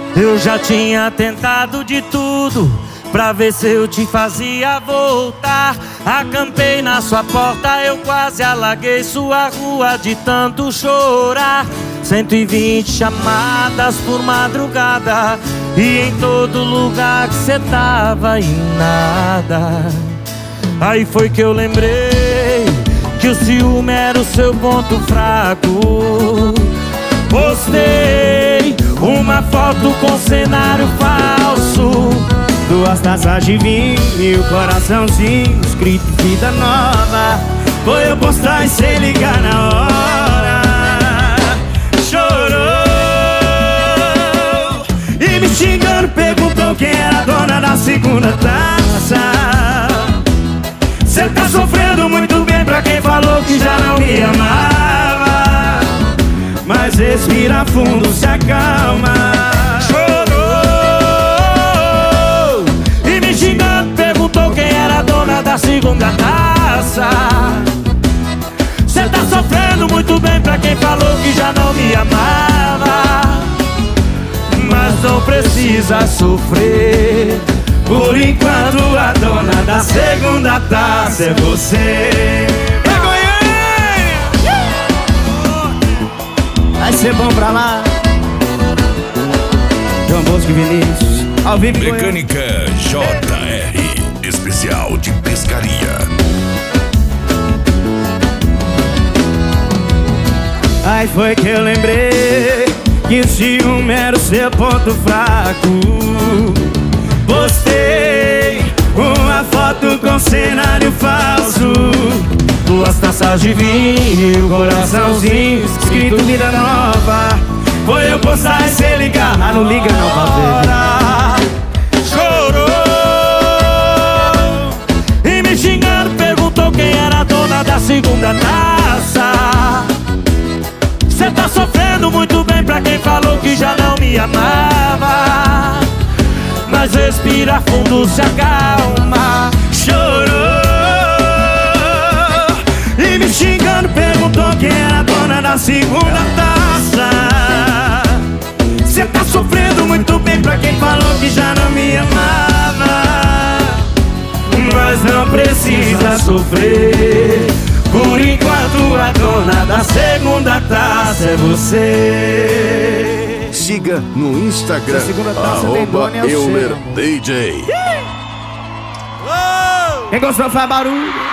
Eu já tinha tentado de tudo pra ver se eu te fazia voltar. Acampei na sua porta, eu quase alaguei sua rua de tanto chorar. 120 chamadas por madrugada, e em todo lugar que cê tava e nada. Aí foi que eu lembrei que o ciúme era o seu ponto fraco. Postei uma foto com cenário falso, 2 taças de vinho e o coraçãozinho escrito vida nova. Foi eu postar e sem ligar na hora. Chorou e me xingando, perguntou quem era a dona da segunda taça. Cê tá sofrendo muito bem pra quem falou que já não me amava. Mas respira fundo, se acalma. Chorou e me xingando, perguntou quem era a dona da segunda taça. Cê tá sofrendo muito bem pra quem falou que já não me amava. Mas não precisa sofrer, por enquanto a dona da segunda taça é você. Vai ser bom pra lá. João Bosco e Vinícius, ao vivo. Mecânica JR, especial de pescaria. Aí foi que eu lembrei que o ciúme era o seu ponto fraco. Postei uma foto com cenário falso, 2 taças de vinho e o coraçãozinho escrito vida nova. Foi eu postar e cê ligar, mas não liga não pra ver. Chorou e me xingando, perguntou quem era a dona da segunda taça. Cê tá sofrendo muito bem pra quem falou que já não me amava. Mas respira fundo, se acalma. Chorou e me xingando, perguntou quem era a dona da segunda taça. Cê tá sofrendo muito bem pra quem falou que já não me amava. Mas não precisa sofrer, por enquanto a dona da segunda taça é você. Siga no Instagram, @EulerDJ. Quem gostou faz barulho.